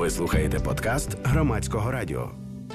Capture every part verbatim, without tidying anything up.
Ви слухаєте подкаст Громадського радіо.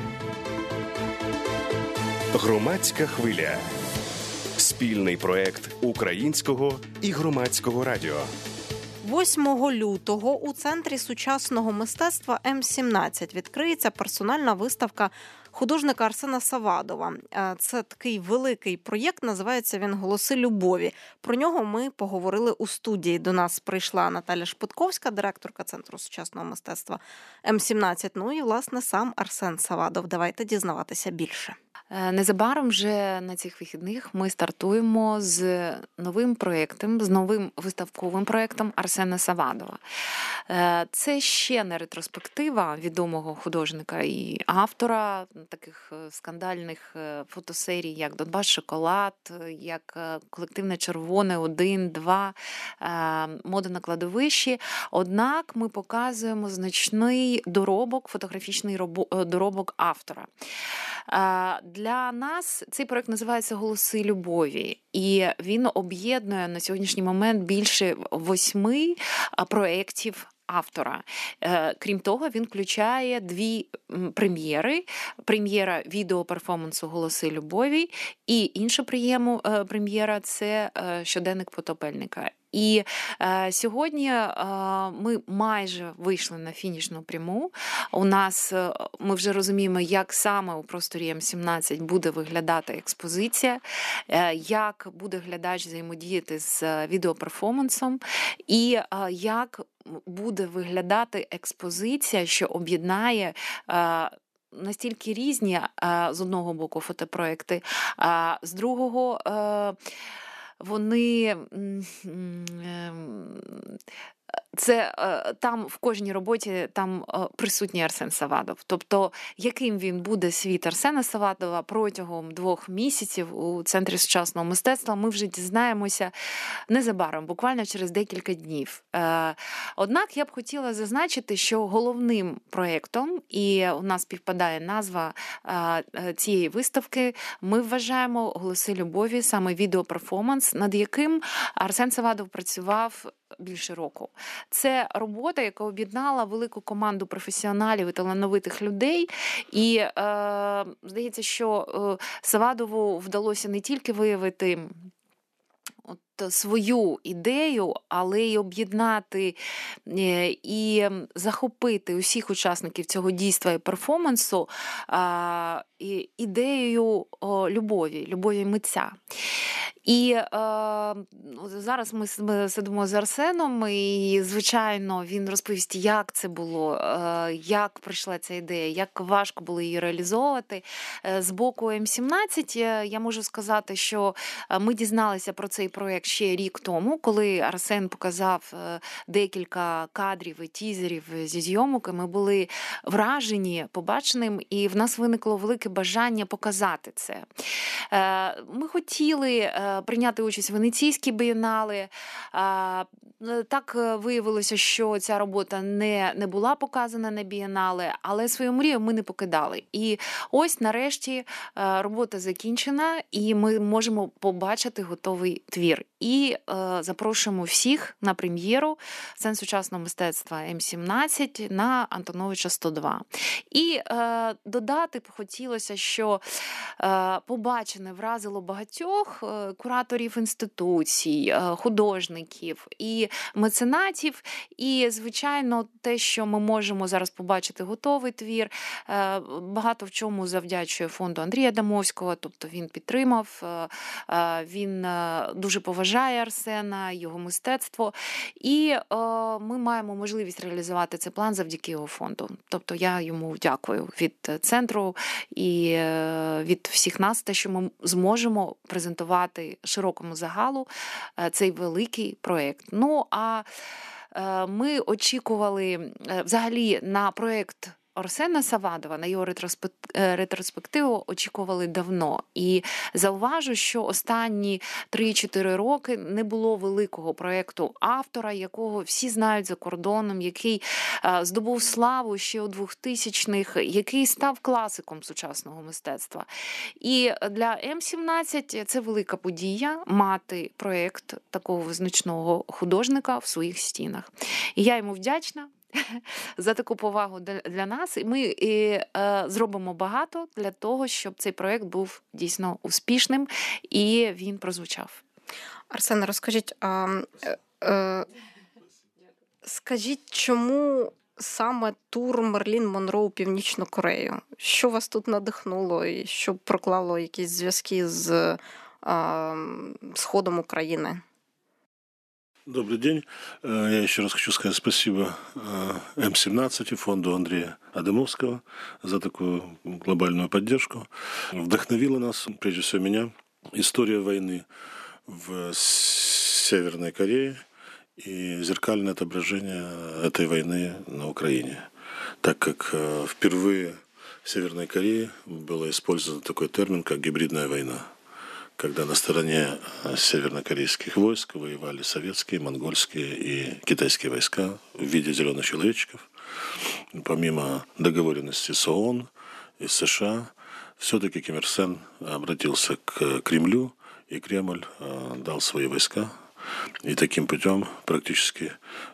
Громадська хвиля. Спільний проєкт Українського і Громадського радіо. восьмого лютого у Центрі сучасного мистецтва Ем сімнадцять відкриється персональна виставка художника Арсена Савадова. Це такий великий проєкт, називається він «Голоси любові». Про нього ми поговорили у студії. До нас прийшла Наталя Шпитковська, директорка Центру сучасного мистецтва Ем сімнадцять. Ну і, власне, сам Арсен Савадов. Давайте дізнаватися більше. Незабаром вже на цих вихідних ми стартуємо з новим проєктом, з новим виставковим проєктом Арсена Савадова. Це ще не ретроспектива відомого художника і автора таких скандальних фотосерій, як «Донбас Шоколад», як «Колективне червоне», «Один», «Два», «Мода на кладовищі». Однак ми показуємо значний доробок, фотографічний доробок автора. Для нас цей проєкт називається «Голоси любові», і він об'єднує на сьогоднішній момент більше восьми проєктів автора. Крім того, він включає дві прем'єри. Прем'єра відеоперформансу «Голоси любові» і інша прем'єра – це «Щоденник потопельника». І е, сьогодні е, ми майже вийшли на фінішну пряму. У нас, е, ми вже розуміємо, як саме у просторі Ем сімнадцять буде виглядати експозиція, е, як буде глядач взаємодіяти з відеоперформансом і е, як буде виглядати експозиція, що об'єднає е, настільки різні, е, з одного боку, фотопроекти, а з другого е, вони це там в кожній роботі там присутній Арсен Савадов. Тобто, яким він буде світ Арсена Савадова протягом двох місяців у Центрі сучасного мистецтва, ми вже дізнаємося незабаром, буквально через декілька днів. Однак я б хотіла зазначити, що головним проєктом, і у нас співпадає назва цієї виставки, ми вважаємо «Голоси любові», саме відеоперформанс, над яким Арсен Савадов працював більше року. Це робота, яка об'єднала велику команду професіоналів і талановитих людей. І е, здається, що е, Савадову вдалося не тільки виявити от свою ідею, але й об'єднати і захопити усіх учасників цього дійства і перформансу ідеєю любові, любові митця. І е, зараз ми сидимо з Арсеном, і, звичайно, він розповість, як це було, е, як прийшла ця ідея, як важко було її реалізовувати. Е, з боку Ем сімнадцять я можу сказати, що ми дізналися про цей проєкт ще рік тому, коли Арсен показав декілька кадрів і тізерів зі зйомок, і ми були вражені побаченим, і в нас виникло велике бажання показати це. Е, ми хотіли прийняти участь в Венеційській бієнале. Так виявилося, що ця робота не, не була показана на бієнале, але свою мрію ми не покидали. І ось нарешті робота закінчена, і ми можемо побачити готовий твір. І е, запрошуємо всіх на прем'єру Центру сучасного мистецтва Ем сімнадцять на Антоновича сто два. І е, додати б хотілося, що е, побачене вразило багатьох е, кураторів інституцій, е, художників і меценатів. І, звичайно, те, що ми можемо зараз побачити готовий твір, е, багато в чому завдячує фонду Андрія Адамовського, тобто він підтримав, е, е, він е, дуже поважає Арсена, його мистецтво, і е, ми маємо можливість реалізувати цей план завдяки його фонду. Тобто я йому дякую від центру і е, від всіх нас, те, що ми зможемо презентувати широкому загалу е, цей великий проєкт. Ну, а е, ми очікували е, взагалі на проєкт Арсена Савадова, на його ретроспективу очікували давно. І зауважу, що останні три-чотири роки не було великого проєкту автора, якого всі знають за кордоном, який здобув славу ще у двохтисячних, який став класиком сучасного мистецтва. І для Ем сімнадцять це велика подія мати проєкт такого визначного художника в своїх стінах. І я йому вдячна. за таку повагу для нас. І ми і, е, зробимо багато для того, щоб цей проєкт був дійсно успішним і він прозвучав. Арсене, розкажіть, а, е, скажіть, чому саме тур Мерлін Монро у Північну Корею? Що вас тут надихнуло і що проклало якісь зв'язки з а, сходом України? Добрый день. Я еще раз хочу сказать спасибо эм семнадцать и фонду Андрея Адамовского за такую глобальную поддержку. Вдохновила нас, прежде всего меня, история войны в Северной Корее и зеркальное отображение этой войны на Украине. Так как впервые в Северной Корее был использован такой термин, как гибридная война, когда на стороне севернокорейских войск воевали советские, монгольские и китайские войска в виде зеленых человечков. Помимо договоренности с ООН и США, все-таки Ким Ир Сен обратился к Кремлю, и Кремль дал свои войска. И таким путем практически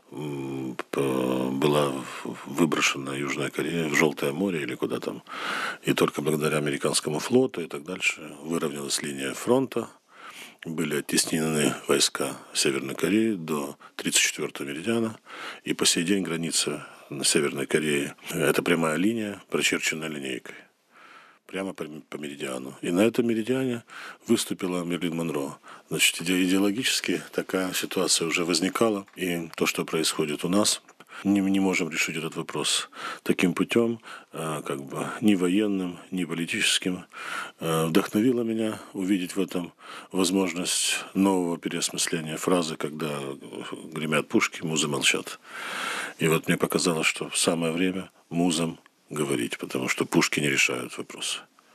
была выброшена Южная Корея в Желтое море или куда там. И только благодаря американскому флоту и так дальше выровнялась линия фронта. Были оттеснены войска Северной Кореи до тридцать четвёртого меридиана. И по сей день граница на Северной Корее – это прямая линия, прочерченная линейкой. Прямо по, по меридиану. И на этом меридиане выступила Мерлин Монро. Значит, идеологически такая ситуация уже возникала. И то, что происходит у нас, не, не можем решить этот вопрос таким путем, как бы ни военным, ни политическим. Вдохновило меня увидеть в этом возможность нового переосмысления фразы, когда гремят пушки, музы молчат. И вот мне показалось, что самое время музам говорить, потому что пушки не решают вопросы.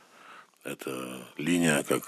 Это линия, как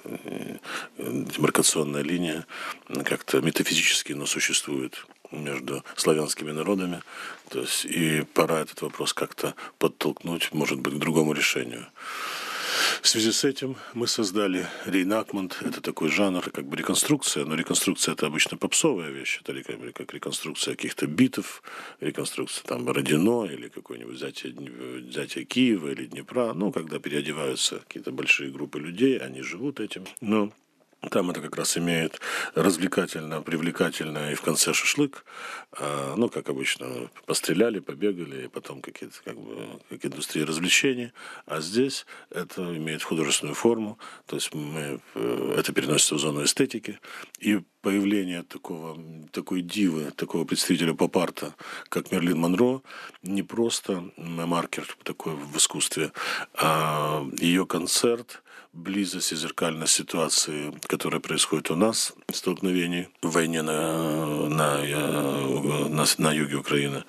демаркационная линия, как-то метафизически, но существует между славянскими народами. То есть и пора этот вопрос как-то подтолкнуть, может быть, к другому решению. В связи с этим мы создали рeenactment. Это такой жанр, как бы реконструкция, но реконструкция — это обычно попсовая вещь. Это как реконструкция каких-то битв, реконструкция там Родино или какое-нибудь взятие, взятие Киева или Днепра. Ну, когда переодеваются какие-то большие группы людей, они живут этим. Но там это как раз имеет развлекательно, привлекательно и в конце шашлык. А, ну, как обычно, постреляли, побегали, и потом какие-то, как бы, как индустрия развлечений. А здесь это имеет художественную форму, то есть мы, это переносится в зону эстетики. И появление такого, такой дивы, такого представителя поп-арта, как Мерлин Монро, не просто маркер такой в искусстве, а ее концерт, близость и зеркальность ситуации, которая происходит у нас, столкновений в войне на, на, на, на юге Украины,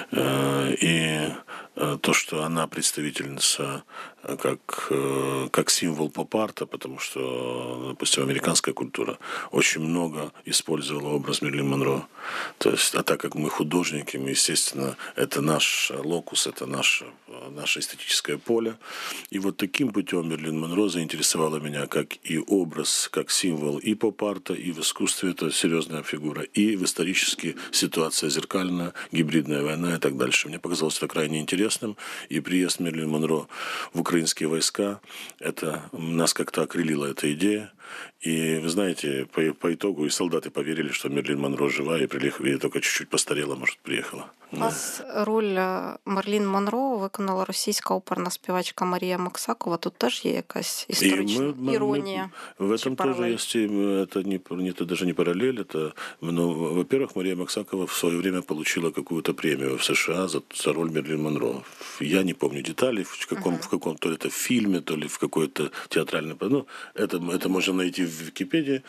и то, что она представительница как, как символ поп-арта, потому что, допустим, американская культура очень много использовала образ Мерлин Монро. То есть, а так как мы художники, мы, естественно, это наш локус, это наше, наше эстетическое поле. И вот таким путем Мерлин Монро заинтересовала меня как и образ, как символ и поп-арта, и в искусстве это серьезная фигура, и в исторически ситуация зеркальная, гибридная война и так дальше. Мне показалось это крайне интересным, и приезд Мерлин Монро в украинские войска, это нас как-то окрылила эта идея. И, вы знаете, по, по итогу и солдаты поверили, что Мерлин Монро жива, и, приехала, и только чуть-чуть постарела, может, приехала. У вас роль Мерлін Монро виконала російська оперна співачка Марія Максакова. Тут теж є якась історична мы, мы, іронія. Мы, в этом тоже есть, это, не, это даже не параллель. Это, ну, во-первых, Мария Максакова в свое время получила какую-то премию в США за, за роль Мерлин Монро. Я не помню деталей, в каком, uh-huh. в каком то ли это фильме, то ли в какой-то театральной... Ну, это, это можно найти в Википедии.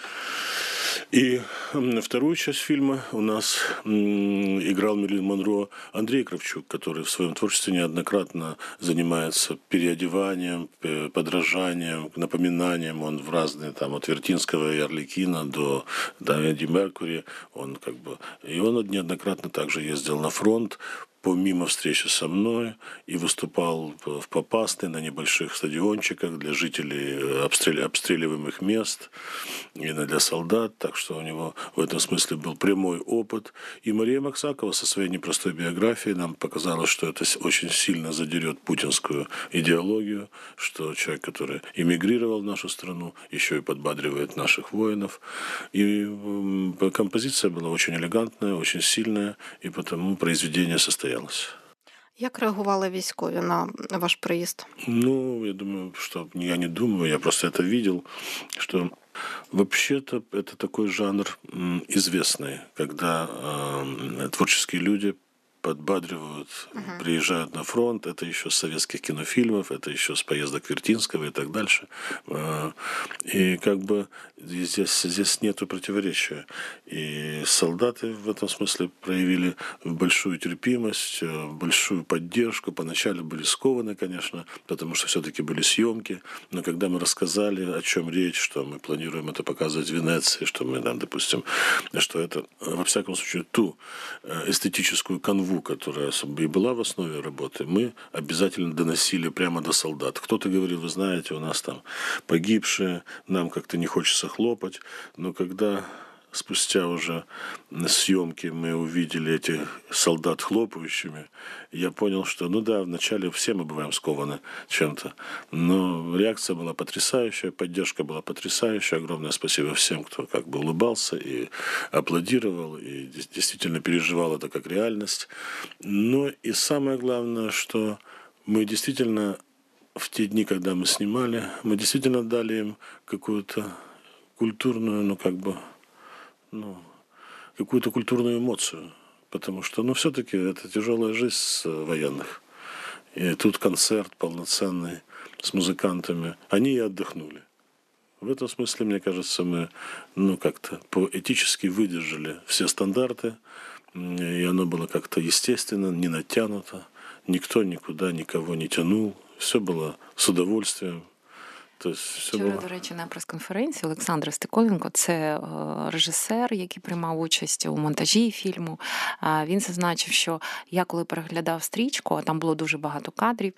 И вторую часть фильма у нас м, играл Мерлин Монро Андрей Кравчук, который в своем творчестве неоднократно занимается переодеванием, подражанием, напоминанием. Он в разные, там, от Вертинского и Арлекина до, до Эдди Меркьюри. Он как бы, и он неоднократно также ездил на фронт помимо встречи со мной и выступал в Попасной на небольших стадиончиках для жителей обстрел... обстреливаемых мест и для солдат, так что у него в этом смысле был прямой опыт. И Мария Максакова со своей непростой биографией нам показала, что это очень сильно задерет путинскую идеологию, что человек, который эмигрировал в нашу страну, еще и подбадривает наших воинов. И композиция была очень элегантная, очень сильная, и потому произведение состоялось. Як реагували військові на ваш приїзд? Ну, я думаю, что я не думаю, я просто это видел, что вообще-то это такой жанр известный, когда э, творческие люди подбадривают, uh-huh. приезжают на фронт. Это еще с советских кинофильмов, это еще с поездок Вертинского и так дальше. И как бы здесь, здесь нету противоречия. И солдаты в этом смысле проявили большую терпимость, большую поддержку. Поначалу были скованы, конечно, потому что все-таки были съемки. Но когда мы рассказали, о чем речь, что мы планируем это показывать в Венеции, что мы, там, допустим, что это, во всяком случае, ту эстетическую канву, которая и была в основе работы, мы обязательно доносили прямо до солдат. Кто-то говорил, вы знаете, у нас там погибшие, нам как-то не хочется хлопать, но когда спустя уже съемки мы увидели этих солдат хлопающими, я понял, что, ну да, вначале все мы бываем скованы чем-то, но реакция была потрясающая, поддержка была потрясающая. Огромное спасибо всем, кто как бы улыбался и аплодировал, и действительно переживал это как реальность. Но и самое главное, что мы действительно в те дни, когда мы снимали, мы действительно дали им какую-то культурную, ну как бы, ну, какую-то культурную эмоцию, потому что, ну, все-таки это тяжелая жизнь военных. И тут концерт полноценный с музыкантами. Они и отдохнули. В этом смысле, мне кажется, мы, ну, как-то поэтически выдержали все стандарты, и оно было как-то естественно, не натянуто. Никто никуда никого не тянул. Все было с удовольствием. Вчора, було... до речі, на прес-конференції Олександр Стеколенко, це режисер, який приймав участь у монтажі фільму, він зазначив, що я коли переглядав стрічку, а там було дуже багато кадрів,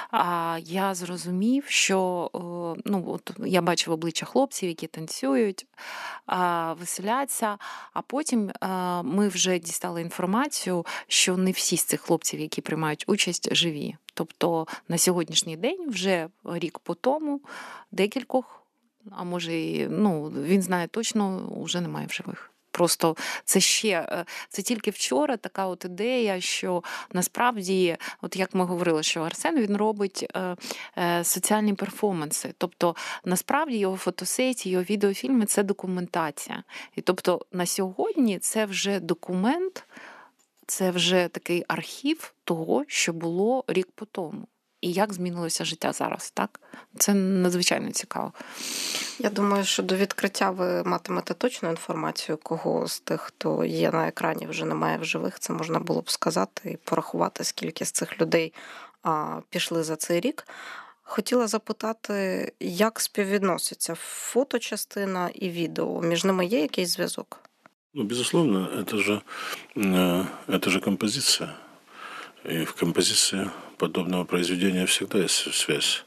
я зрозумів, що ну, от я бачив обличчя хлопців, які танцюють, веселяться, а потім ми вже дістали інформацію, що не всі з цих хлопців, які приймають участь, живі. Тобто на сьогоднішній день, вже рік по тому, декількох, а може і, ну, він знає точно, вже немає в живих. Просто це ще, це тільки вчора така от ідея, що насправді, от як ми говорили, що Арсен, він робить е, е, соціальні перформанси. Тобто, насправді його фотосесії, його відеофільми – це документація. І тобто на сьогодні це вже документ, це вже такий архів того, що було рік по тому. І як змінилося життя зараз, так? Це надзвичайно цікаво. Я думаю, що до відкриття ви матимете точну інформацію, кого з тих, хто є на екрані, вже немає в живих. Це можна було б сказати і порахувати, скільки з цих людей а, пішли за цей рік. Хотіла запитати, як співвідноситься фоточастина і відео? Між ними є якийсь зв'язок? Ну, безусловно, это же, это же композиция. И в композиции подобного произведения всегда есть связь.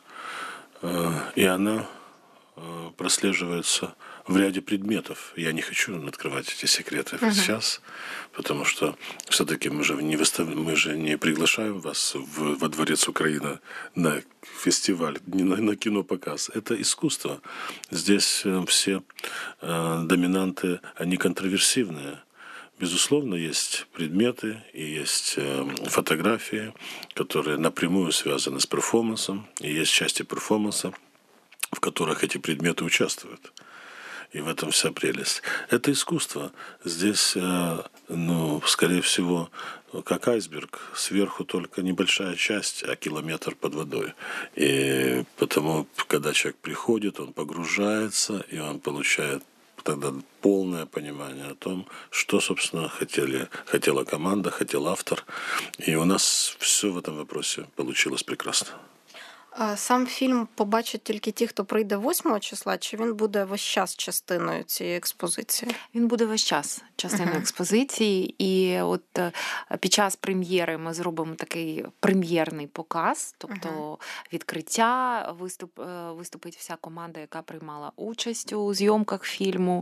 И она прослеживается в ряде предметов. Я не хочу открывать эти секреты uh-huh. сейчас, потому что все-таки мы же не выстав... мы же не приглашаем вас в... во Дворец Украины на фестиваль, не на, на кинопоказ. Это искусство. Здесь все э, доминанты, они контроверсивные. Безусловно, есть предметы и есть э, фотографии, которые напрямую связаны с перформансом, и есть части перформанса, в которых эти предметы участвуют. И в этом вся прелесть. Это искусство. Здесь, ну, скорее всего, как айсберг, сверху только небольшая часть, а километр под водой. И потому, когда человек приходит, он погружается, и он получает тогда полное понимание о том, что, собственно, хотели, хотела команда, хотел автор. И у нас все в этом вопросе получилось прекрасно. А сам фільм побачать тільки ті, хто прийде восьмого числа, чи він буде весь час частиною цієї експозиції? Він буде весь час частиною uh-huh. експозиції. І от під час прем'єри ми зробимо такий прем'єрний показ, тобто uh-huh. відкриття, виступ, виступить вся команда, яка приймала участь у зйомках фільму,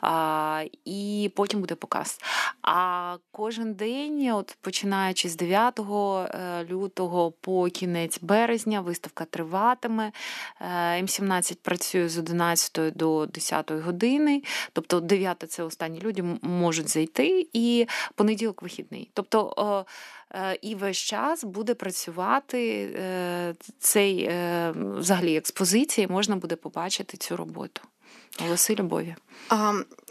і потім буде показ. А кожен день, от починаючи з дев'ятого лютого по кінець березня, виставка триватиме. Ем сімнадцять працює з одинадцятої до десятої години. Тобто дев'ята – це останні люди можуть зайти, і понеділок вихідний. Тобто і весь час буде працювати цей взагалі експозиції, можна буде побачити цю роботу. Голоси любові. А...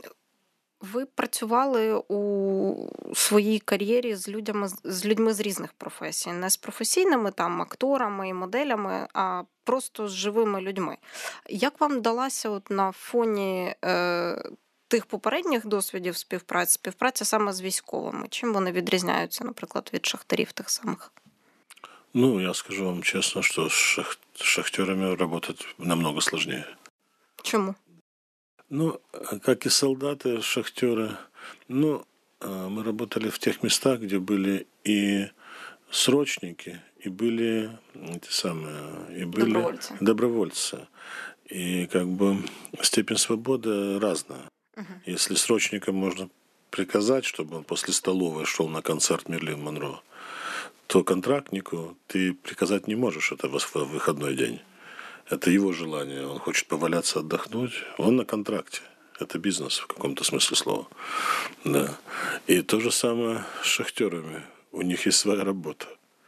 Ви працювали у своїй кар'єрі з людьми, з людьми з різних професій. Не з професійними там акторами і моделями, а просто з живими людьми. Як вам вдалася от на фоні е, тих попередніх досвідів співпраці, співпраця саме з військовими? Чим вони відрізняються, наприклад, від шахтарів тих самих? Ну, я скажу вам честно, что с шах... шахтерами работать намного сложнее. Чему? Ну, как и солдаты, шахтеры, ну, мы работали в тех местах, где были и срочники, и были эти самые, и были добровольцы. добровольцы. И как бы степень свободы разная. Угу. Если срочникам можно приказать, чтобы он после столовой шел на концерт Мерлин Монро, то контрактнику ты приказать не можешь, это в выходной день. Это его желание. Он хочет поваляться, отдохнуть. Он на контракте. Это бизнес в каком-то смысле слова. Да. И то же самое с шахтерами. У них есть своя работа.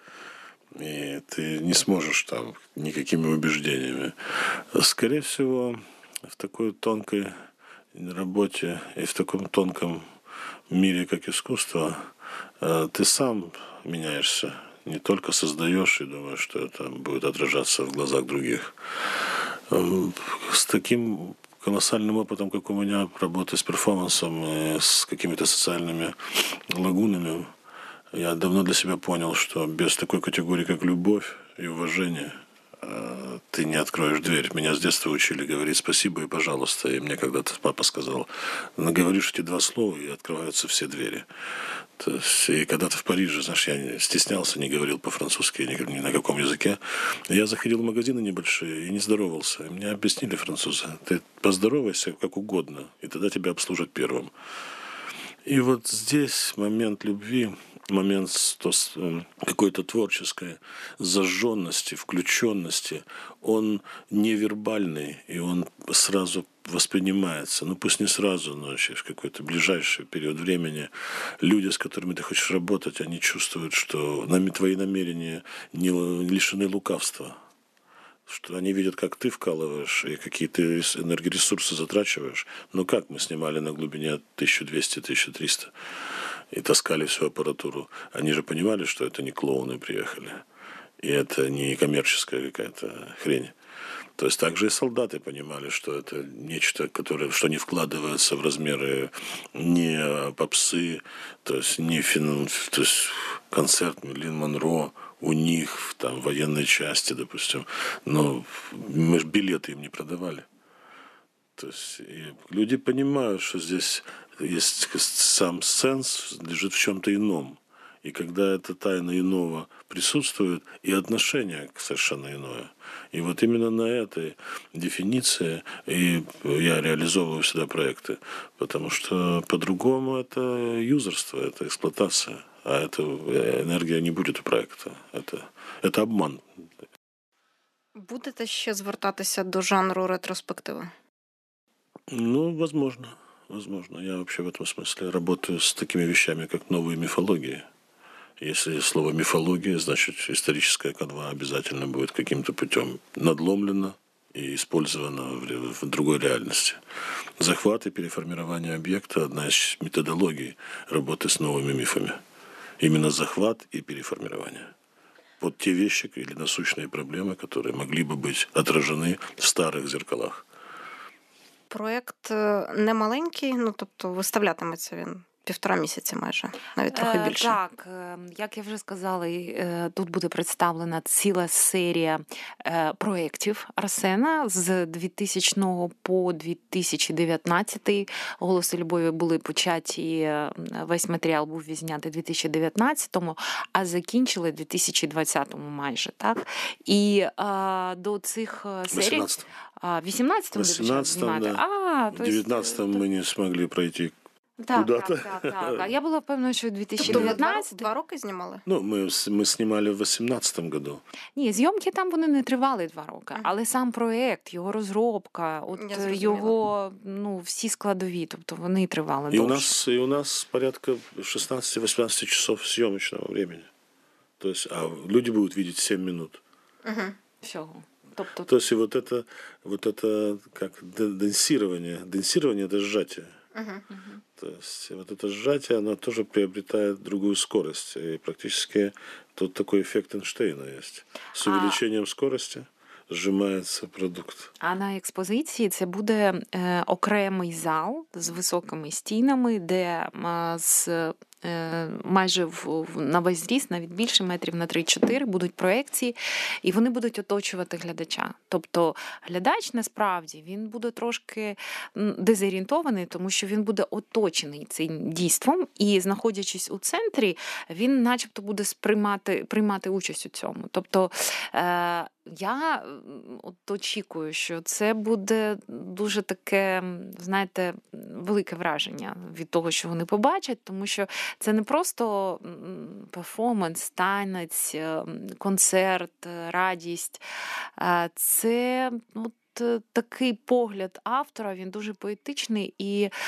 И ты не сможешь там никакими убеждениями. Скорее всего, в такой тонкой работе и в таком тонком мире, как искусство, ты сам меняешься. Не только создаешь и думаешь, что это будет отражаться в глазах других. С таким колоссальным опытом, как у меня, работы с перформансом, с какими-то социальными лагунами, я давно для себя понял, что без такой категории, как любовь и уважение, ты не откроешь дверь. Меня с детства учили говорить спасибо и пожалуйста. И мне когда-то папа сказал, говоришь эти два слова, и открываются все двери. То есть, и когда-то в Париже, знаешь, я стеснялся, не говорил по-французски, ни, ни на каком языке. Я заходил в магазины небольшие и не здоровался. И мне объяснили французы, ты поздоровайся как угодно, и тогда тебя обслужат первым. И вот здесь момент любви, момент какой-то творческой зажженности, включенности, он невербальный, и он сразу воспринимается. Ну пусть не сразу, но через какой-то ближайший период времени люди, с которыми ты хочешь работать, они чувствуют, что твои намерения не лишены лукавства. Что они видят, как ты вкалываешь и какие ты энергоресурсы затрачиваешь. Ну как мы снимали на глубине тысяча двести - тысяча триста и таскали всю аппаратуру. Они же понимали, что это не клоуны приехали. И это не коммерческая какая-то хрень. То есть также и солдаты понимали, что это нечто, которое, что не вкладывается в размеры не попсы, то есть не фин, то есть концерт Мерлин Монро у них там в военной части, допустим, но мы же билеты им не продавали. То есть и люди понимают, что здесь есть сам сенс лежит в чем-то ином. И когда эта тайна иного присутствует, и отношение совершенно иное. И вот именно на этой дефиниции и я реализовываю всегда проекты. Потому что по-другому это юзерство, это эксплуатация. А эта энергия не будет у проекта. Это, это обман. Будете ще звертатися до жанру ретроспективи? Ну, возможно. Возможно. Я вообще в этом смысле работаю с такими вещами, как новые мифологии. Если слово «мифология», значит, историческая канва обязательно будет каким-то путем надломлена и использована в, в другой реальности. Захват и переформирование объекта – одна из методологий работы с новыми мифами. Именно захват и переформирование. Вот те вещи или насущные проблемы, которые могли бы быть отражены в старых зеркалах. Проєкт не маленький, ну, тобто виставлятиметься він півтора місяці майже, навіть трохи більше. Е, так, як я вже сказала, тут буде представлена ціла серія проєктів Арсена з двохтисячного по дві тисячі дев'ятнадцятий. «Голоси любові» були початі, весь матеріал був відзнятий у дві тисячі дев'ятнадцятому, а закінчили у дві тисячі двадцятому майже, так? І а, до цих серій... вісімнадцятому. вісімнадцятому вісімнадцятому, да. А, в дев'ятнадцятому ми не змогли пройти. Так, так, так, так. А я була впевнена, що у дві тисячі дев'ятнадцятому. Тобто два роки знімали? Ну, ми, ми знімали в вісімнадцятому году. Ні, зйомки там вони не тривали два роки, uh-huh. але сам проєкт, його розробка, от його, ну, всі складові, тобто вони тривали і довше. У нас, і у нас порядка шістнадцять-вісімнадцять часов зйомочного времени. То есть, а люди будут видеть сім минут. Uh-huh. Всього. Тобто... То есть, и вот это, вот это как денсирование, денсирование – это сжатие. Uh-huh. То есть вот это сжатие, оно тоже приобретает другую скорость. И практически тут такой эффект Эйнштейна есть. С увеличением а... скорости зжимається продукт. А на експозиції це буде е, окремий зал з високими стінами, де е, з майже в, на весь зріст, навіть більше, метрів на три-чотири, будуть проекції, і вони будуть оточувати глядача. Тобто глядач, насправді, він буде трошки дезорієнтований, тому що він буде оточений цим дійством, і, знаходячись у центрі, він начебто буде сприймати, приймати участь у цьому. Тобто, е, я от очікую, що це буде дуже таке, знаєте, велике враження від того, що вони побачать, тому що це не просто перформанс, танець, концерт, радість. Це от такий погляд автора, він дуже поетичний і е,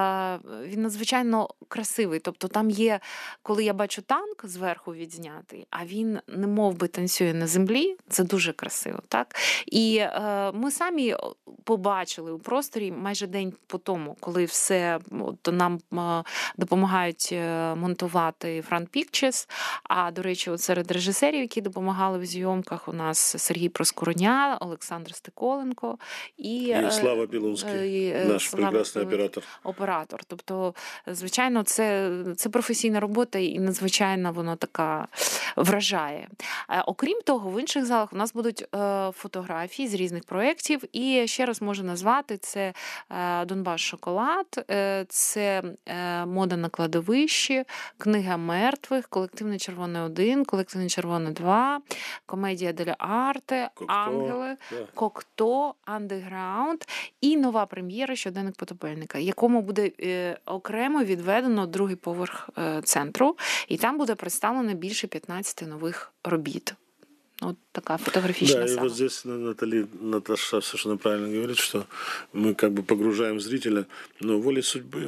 він надзвичайно красивий. Тобто там є, коли я бачу танк зверху відзнятий, а він немов би танцює на землі, це дуже красиво, так? І е, ми самі побачили у просторі майже день по тому, коли все, от, нам е, допомагають монтувати Front Pictures, а, до речі, от серед режисерів, які допомагали в зйомках, у нас Сергій Проскуроня, Олександр Стеколенко, І, і Слава Білунський, і, наш Слава, прекрасний оператор. Оператор. Тобто, звичайно, це, це професійна робота і надзвичайно вона така вражає. Окрім того, в інших залах у нас будуть фотографії з різних проєктів. І ще раз можу назвати, це «Донбас Шоколад», це «Мода на кладовищі», «Книга мертвих», «Колективний червоний один», «Колективний червоний два», «Комедія дель арте», «Ангели», «Кокто», «Андеграунд» і нова прем'єра «Щоденник потопельника», якому буде е, окремо відведено другий поверх е, центру, і там буде представлено більше п'ятнадцяти нових робіт. Вот такая фотографичная да, сага. И вот здесь Натали, Наташа совершенно правильно говорит, что мы как бы погружаем зрителя, но волей судьбы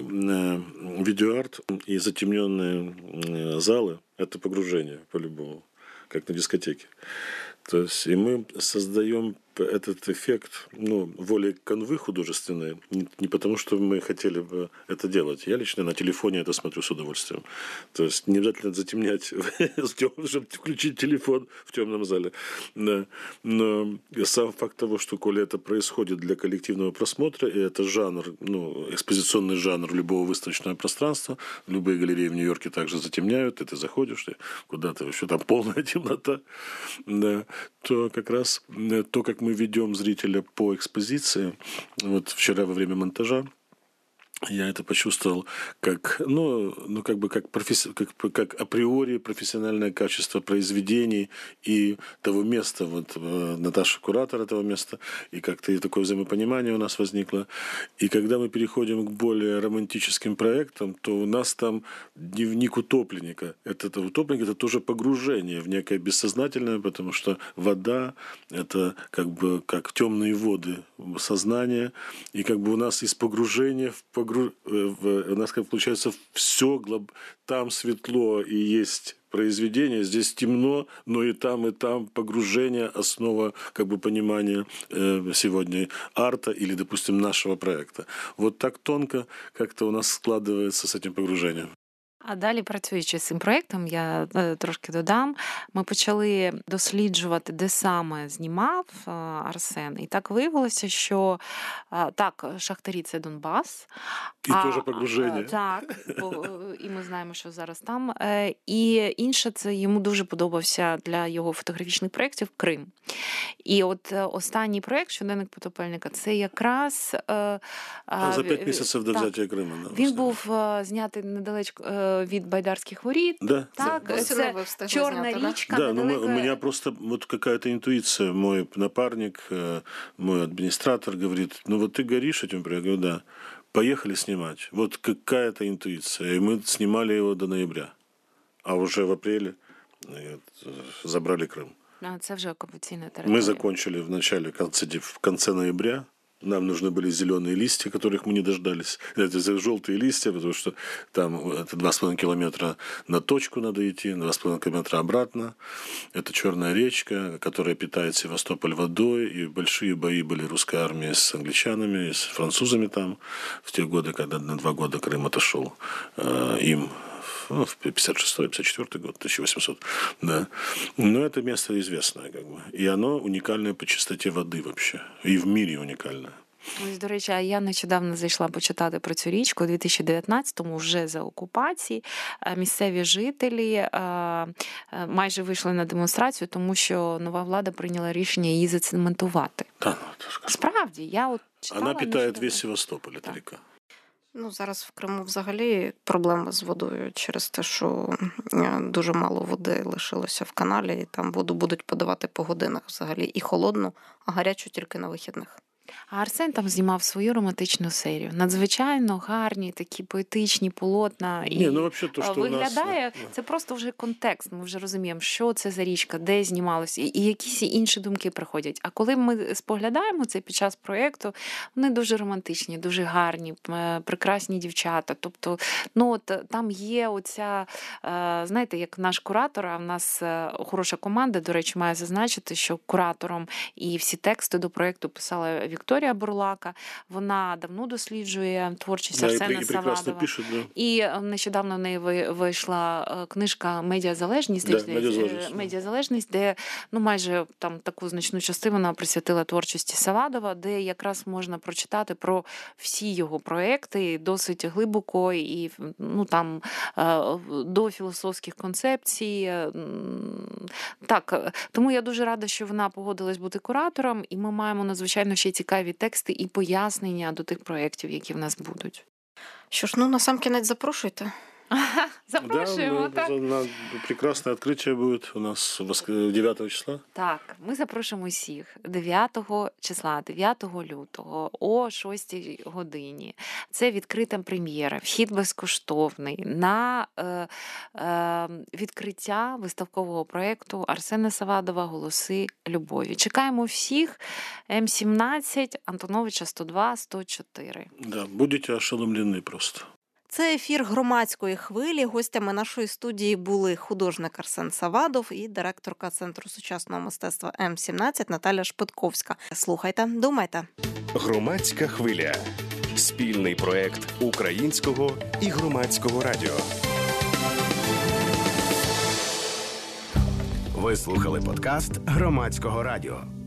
видеоарт и затемненные залы – это погружение по-любому, как на дискотеке. То есть и мы создаем этот эффект, ну, волей канвы художественной, не, не потому, что мы хотели бы это делать. Я лично на телефоне это смотрю с удовольствием. То есть не обязательно затемнять, чтобы включить телефон в темном зале. Да. Но сам факт того, что, коли это происходит для коллективного просмотра, и это жанр, ну, экспозиционный жанр любого выставочного пространства, любые галереи в Нью-Йорке также затемняют, и ты заходишь, и куда-то еще там полная темнота, да, то как раз то, как мы ведем зрителя по экспозиции, вот вчера во время монтажа, я это почувствовал как, ну, ну как бы как, професси... как, как априори профессиональное качество произведений и того места, вот Наташа куратор этого места, и как-то и такое взаимопонимание у нас возникло. И когда мы переходим к более романтическим проектам, то у нас там дневник утопленника. Это, это утопленник, это тоже погружение в некое бессознательное, потому что вода — это как бы как темные воды сознания, и как бы у нас есть погружение в погружение. У нас, как получается, все, там светло и есть произведение, здесь темно, но и там, и там погружение, основа как бы понимания сегодня арта или, допустим, нашего проекта. Вот так тонко как-то у нас складывается с этим погружением. А далі, працюючи з цим проєктом, я трошки додам, ми почали досліджувати, де саме знімав Арсен. І так виявилося, що так, шахтарі – це Донбас. І а, теж погруження. Так, бо, і ми знаємо, що зараз там. І інше, це йому дуже подобався для його фотографічних проєктів Крим. І от останній проєкт «Щоденник потопельника» – це якраз... А, за п'ять місяців до взяття Криму. Да, він був знятий недалечко від Байдарських воріт. Да, так, да, це да. Чорна річка. Да, но у меня просто вот какая-то интуиция. Мой напарник, мой администратор говорит, ну вот ты горишь этим проектом? Я говорю, да. Поехали снимать. Вот какая-то интуиция. И мы снимали его до ноября. А уже в апреле забрали Крым. А, це вже окупаційна територія. Мы закончили в начале, в конце ноября. Нам нужны были зеленые листья, которых мы не дождались. Это желтые листья, потому что там это два с половиной километра на точку надо идти, два с половиной километра обратно. Это Черная речка, которая питает Севастополь водой, и большие бои были русской армии с англичанами, и с французами там в те годы, когда на два года Крым отошел э, им. Ну, в пятьдесят шестой пятьдесят четвёртый год, тысяча восемьсот, да. Но это место известное, как бы. И оно уникальное по чистоте воды вообще. И в мире уникальное. Ось, до речі, а я нещодавно зайшла почитати про цю річку. У дві тисячі дев'ятнадцятому, вже за окупації, місцеві жителі майже вийшли на демонстрацію, тому що нова влада прийняла рішення її зацементувати. Да, ну, справді, я от читала... Вона питає весь Севастополь, эта река. Ну, зараз в Криму взагалі проблеми з водою через те, що дуже мало води лишилося в каналі, і там воду будуть подавати по годинах взагалі. І холодну, а гарячу тільки на вихідних. А Арсен там знімав свою романтичну серію. Надзвичайно гарні, такі поетичні полотна. І Ні, ну, взагалі, то, що виглядає, нас... це просто вже контекст. Ми вже розуміємо, що це за річка, де знімалося, і якісь інші думки приходять. А коли ми споглядаємо це під час проєкту, вони дуже романтичні, дуже гарні, прекрасні дівчата. Тобто, ну от там є оця, знаєте, як наш куратор, а в нас хороша команда, до речі, має зазначити, що куратором і всі тексти до проєкту писала Вікторія Бурлака. Вона давно досліджує творчість да, Арсена і, Савадова. І пишуть, да. І нещодавно в неї вийшла книжка «Медіазалежність», да, медіазалежність, «Медіазалежність», де ну, майже там таку значну частину вона присвятила творчості Савадова, де якраз можна прочитати про всі його проекти досить глибоко і ну, там, до філософських концепцій. Так, тому я дуже рада, що вона погодилась бути куратором, і ми маємо надзвичайно ще цікаві тексти і пояснення до тих проєктів, які в нас будуть. Що ж, ну, насамкінець запрошуйте. Запрошуємо, да, так. На прекрасне відкриття буде у нас дев'ятого числа. Так, ми запрошуємо всіх дев'ятого числа, дев'ятого лютого о шостій годині. Це відкрита прем'єра, вхід безкоштовний на е, е, відкриття виставкового проєкту Арсена Савадова «Голоси любові». Чекаємо всіх. Ем сімнадцять, Антоновича сто два, сто чотири. Да, будете ошеломлені просто. Це ефір «Громадської хвилі». Гостями нашої студії були художник Арсен Савадов і директорка Центру сучасного мистецтва Ем сімнадцять Наталя Шпитковська. Слухайте, думайте. «Громадська хвиля» – спільний проєкт Українського і Громадського радіо. Ви слухали подкаст Громадського радіо.